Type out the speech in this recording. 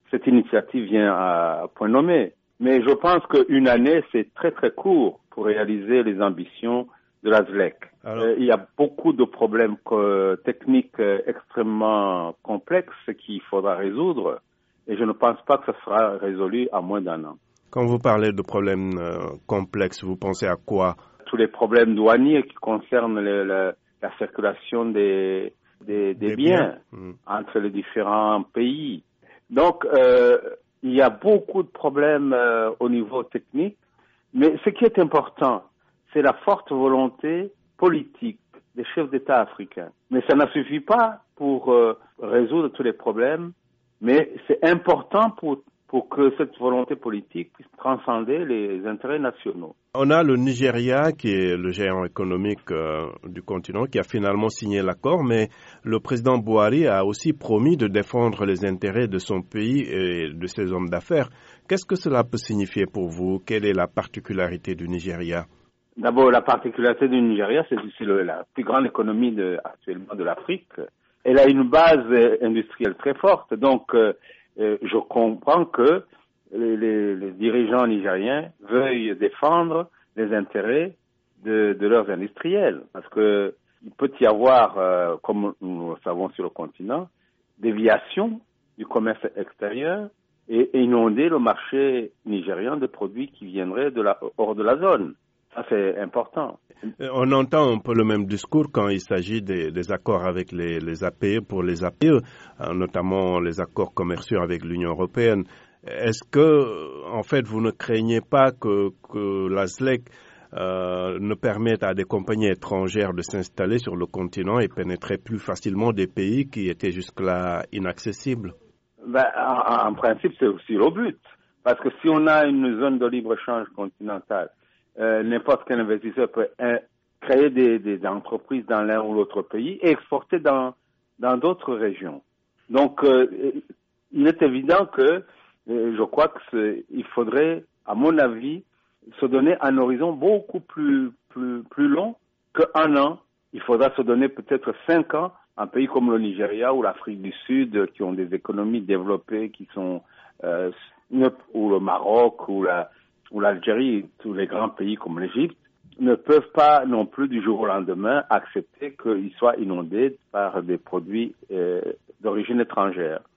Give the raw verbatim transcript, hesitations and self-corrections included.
cette initiative vient à point nommé. Mais je pense qu'une année, c'est très très court pour réaliser les ambitions de la Z L E C. Alors, euh, il y a beaucoup de problèmes euh, techniques euh, extrêmement complexes qu'il faudra résoudre et je ne pense pas que ça sera résolu en moins d'un an. Quand vous parlez de problèmes euh, complexes, vous pensez à quoi? Tous les problèmes douaniers qui concernent le, le, la circulation des, des, des, des biens, biens. Mmh. entre les différents pays. Donc, euh, il y a beaucoup de problèmes euh, au niveau technique, mais ce qui est important, c'est la forte volonté politique des chefs d'État africains. Mais ça ne suffit pas pour euh, résoudre tous les problèmes, mais c'est important pour, pour que cette volonté politique puisse transcender les intérêts nationaux. On a le Nigeria, qui est le géant économique euh, du continent, qui a finalement signé l'accord, mais le président Buhari a aussi promis de défendre les intérêts de son pays et de ses hommes d'affaires. Qu'est-ce que cela peut signifier pour vous? Quelle est la particularité du Nigeria? D'abord, la particularité du Nigeria, c'est que c'est le, la plus grande économie de, actuellement de l'Afrique. Elle a une base industrielle très forte, donc euh, je comprends que les, les, les dirigeants nigériens veuillent défendre les intérêts de, de leurs industriels, parce que il peut y avoir, euh, comme nous le savons sur le continent, déviation du commerce extérieur et, et inonder le marché nigérian de produits qui viendraient de la, hors de la zone. Ça, c'est important. On entend un peu le même discours quand il s'agit des, des accords avec les, les A P E pour les A P E, notamment les accords commerciaux avec l'Union européenne. Est-ce que, en fait, vous ne craignez pas que, que la Z L E C euh, ne permette à des compagnies étrangères de s'installer sur le continent et pénétrer plus facilement des pays qui étaient jusque-là inaccessibles? Ben, en, en principe, c'est aussi le but. Parce que si on a une zone de libre-échange continentale, Euh, n'importe quel investisseur peut euh, créer des, des entreprises dans l'un ou l'autre pays et exporter dans dans d'autres régions. Donc, euh, il est évident que euh, je crois que il faudrait, à mon avis, se donner un horizon beaucoup plus plus plus long qu'un an. Il faudra se donner peut-être cinq ans. Un pays comme le Nigeria ou l'Afrique du Sud, qui ont des économies développées, qui sont euh, ou le Maroc ou la ou l'Algérie, tous les grands pays comme l'Égypte, ne peuvent pas non plus du jour au lendemain accepter qu'ils soient inondés par des produits euh, d'origine étrangère.